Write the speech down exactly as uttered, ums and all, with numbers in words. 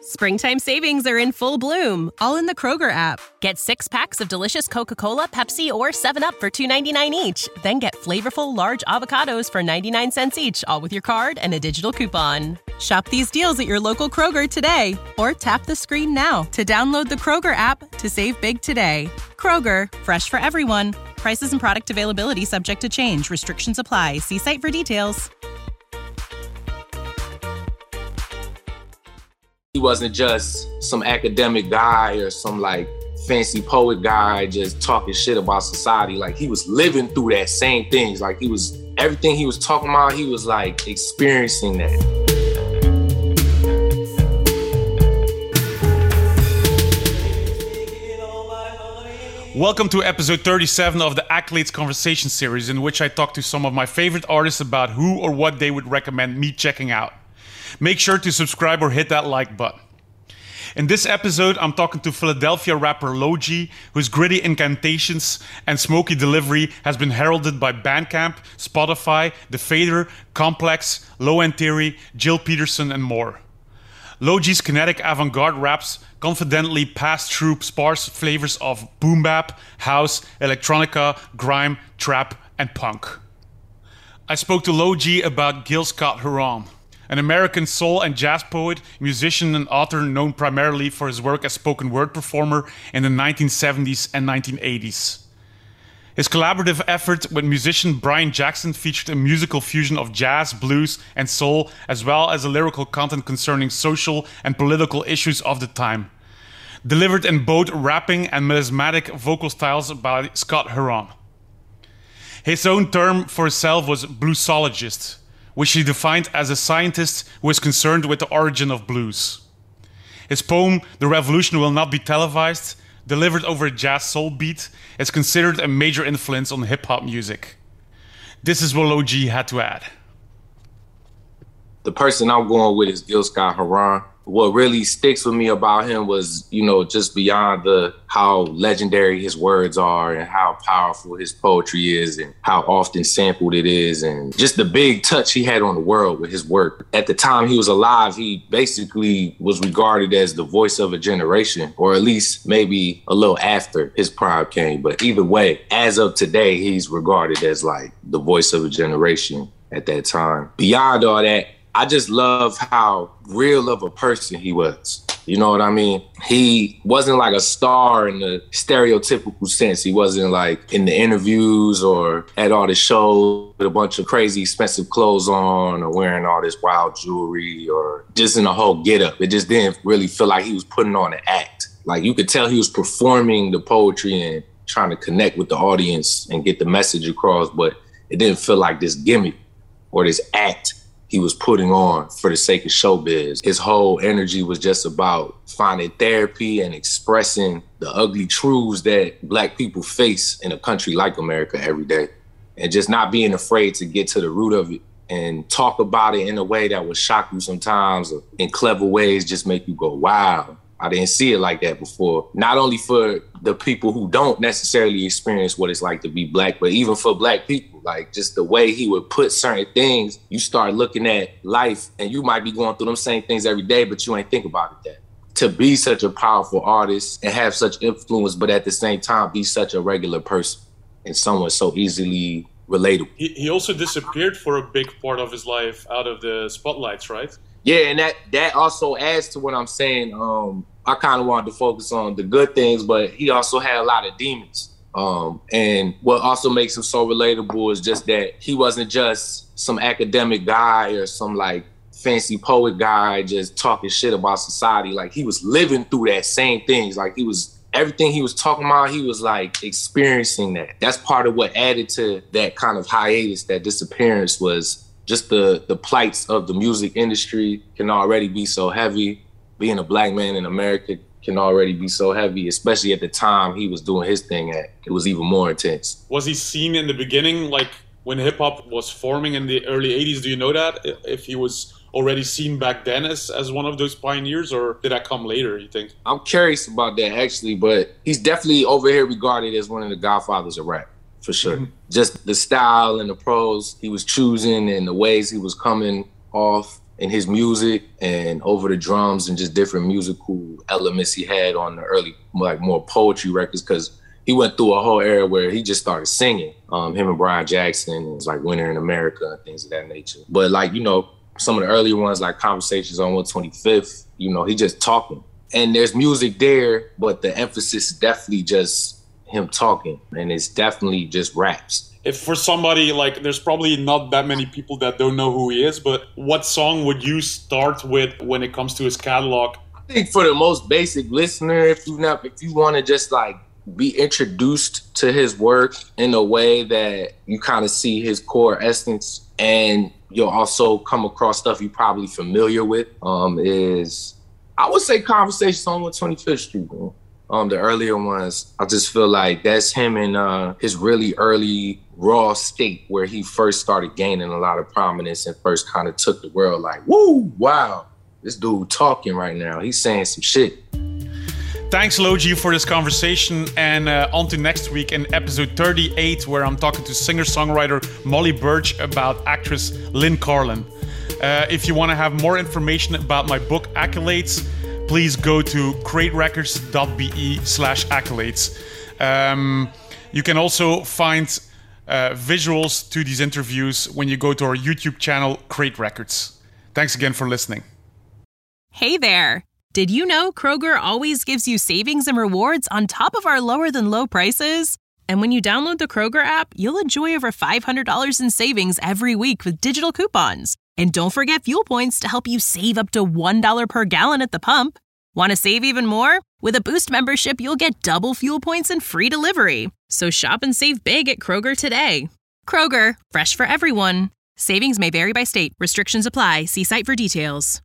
Springtime savings are in full bloom, all in the Kroger app. Get six packs of delicious Coca-Cola, Pepsi, or seven up for two ninety-nine each. Then get flavorful large avocados for ninety-nine cents each, all with your card and a digital coupon. Shop these deals at your local Kroger today, or tap the screen now to download the Kroger app to save big today. Kroger, fresh for everyone. Prices and product availability subject to change. Restrictions apply. See site for details. He wasn't just some academic guy or some like fancy poet guy just talking shit about society. Like he was living through that same things. Like he was, everything he was talking about, he was like experiencing that. Welcome to episode thirty-seven of the Accolades Conversation series, in which I talk to some of my favorite artists about who or what they would recommend me checking out. Make sure to subscribe or hit that like button. In this episode, I'm talking to Philadelphia rapper Logi, whose gritty incantations and smoky delivery has been heralded by Bandcamp, Spotify, The Fader, Complex, Low End Theory, Jill Peterson, and more. Logi's kinetic avant-garde raps confidently pass through sparse flavors of boom bap, house, electronica, grime, trap, and punk. I spoke to Logi about Gil Scott-Heron, an American soul and jazz poet, musician, and author known primarily for his work as spoken word performer in the nineteen seventies and nineteen eighties. His collaborative effort with musician Brian Jackson featured a musical fusion of jazz, blues, and soul, as well as a lyrical content concerning social and political issues of the time, delivered in both rapping and melismatic vocal styles by Scott-Heron. His own term for himself was bluesologist, which he defined as a scientist who is concerned with the origin of blues. His poem, The Revolution Will Not Be Televised, delivered over a jazz soul beat, is considered a major influence on hip-hop music. This is what Logi had to add. The person I'm going with is Gil Scott-Heron. What really sticks with me about him was, you know, just beyond the how legendary his words are and how powerful his poetry is and how often sampled it is and just the big touch he had on the world with his work. At the time he was alive, he basically was regarded as the voice of a generation, or at least maybe a little after his prime came. But either way, as of today, he's regarded as like the voice of a generation at that time. Beyond all that, I just love how real of a person he was. You know what I mean? He wasn't like a star in the stereotypical sense. He wasn't like in the interviews or at all the shows with a bunch of crazy expensive clothes on or wearing all this wild jewelry or just in a whole getup. It just didn't really feel like he was putting on an act. Like you could tell he was performing the poetry and trying to connect with the audience and get the message across, but it didn't feel like this gimmick or this act he was putting on for the sake of showbiz. His whole energy was just about finding therapy and expressing the ugly truths that Black people face in a country like America every day. And just not being afraid to get to the root of it and talk about it in a way that would shock you sometimes, or in clever ways just make you go, wow, I didn't see it like that before. Not only for the people who don't necessarily experience what it's like to be Black, but even for Black people. Like just the way he would put certain things, you start looking at life and you might be going through them same things every day, but you ain't think about it that. To be such a powerful artist and have such influence, but at the same time be such a regular person and someone so easily relatable. He, he also disappeared for a big part of his life out of the spotlights, right? Yeah, and that that also adds to what I'm saying. Um, I kind of wanted to focus on the good things, but he also had a lot of demons. Um, and what also makes him so relatable is just that he wasn't just some academic guy or some like fancy poet guy just talking shit about society. Like he was living through that same things. Like he was, everything he was talking about, he was like experiencing that. That's part of what added to that kind of hiatus, that disappearance, was just the the plights of the music industry can already be so heavy. Being a Black man in America can already be so heavy, especially at the time he was doing his thing at. It was even more intense. Was he seen in the beginning, like when hip-hop was forming in the early eighties? Do you know that? If he was already seen back then as, as one of those pioneers, or did that come later, you think? I'm curious about that, actually, but he's definitely over here regarded as one of the godfathers of rap, for sure. Mm-hmm. Just the style and the prose he was choosing and the ways he was coming off in his music and over the drums and just different musical elements he had on the early, like more poetry records, because he went through a whole era where he just started singing. Um, him and Brian Jackson, it was like Winter in America and things of that nature. But like, you know, some of the earlier ones like Conversations on one twenty-fifth, you know, he just talking. And there's music there, but the emphasis is definitely just him talking. And it's definitely just raps. If for somebody, like, there's probably not that many people that don't know who he is, but what song would you start with when it comes to his catalog? I think for the most basic listener, if you not, if you want to just like be introduced to his work in a way that you kind of see his core essence, and you'll also come across stuff you're probably familiar with, um, is, I would say Conversations on one twenty-fifth Street, man. Um, the earlier ones, I just feel like that's him in uh, his really early raw state where he first started gaining a lot of prominence and first kind of took the world like, woo, wow, this dude talking right now. He's saying some shit. Thanks, Logi, for this conversation, and uh, on to next week in episode thirty-eight, where I'm talking to singer-songwriter Molly Birch about actress Lynn Carlin. Uh, if you want to have more information about my book, Accolades, please go to craterecords.be slash accolades. Um, you can also find uh, visuals to these interviews when you go to our YouTube channel, Crate Records. Thanks again for listening. Hey there. Did you know Kroger always gives you savings and rewards on top of our lower than low prices? And when you download the Kroger app, you'll enjoy over five hundred dollars in savings every week with digital coupons. And don't forget fuel points to help you save up to one dollar per gallon at the pump. Want to save even more? With a Boost membership, you'll get double fuel points and free delivery. So shop and save big at Kroger today. Kroger, fresh for everyone. Savings may vary by state. Restrictions apply. See site for details.